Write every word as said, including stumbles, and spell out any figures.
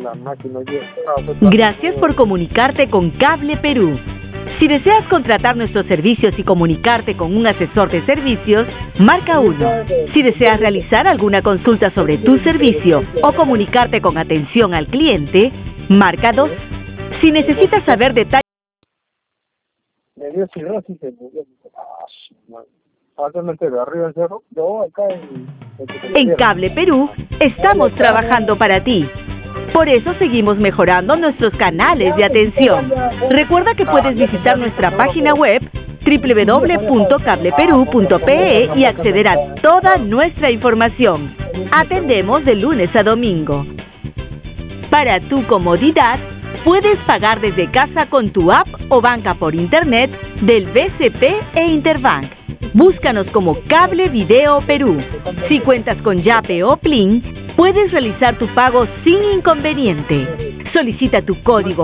Gracias por comunicarte con Cable Perú. Si deseas contratar nuestros servicios y comunicarte con un asesor de servicios, marca uno. Si deseas realizar alguna consulta sobre tu servicio o comunicarte con atención al cliente, marca dos. Si necesitas saber detalles... Me dio cirrosis, se murió. Actualmente de arriba del cerro, yo acá en... En Cable Perú estamos trabajando para ti. Por eso seguimos mejorando nuestros canales de atención. Recuerda que puedes visitar nuestra página web doble u doble u doble u punto cable perú punto pe e y acceder a toda nuestra información. Atendemos de lunes a domingo. Para tu comodidad, puedes pagar desde casa con tu app o banca por internet del B C P e Interbank. Búscanos como Cable Video Perú. Si cuentas con Yape o Plin, puedes realizar tu pago sin inconveniente. Solicita tu código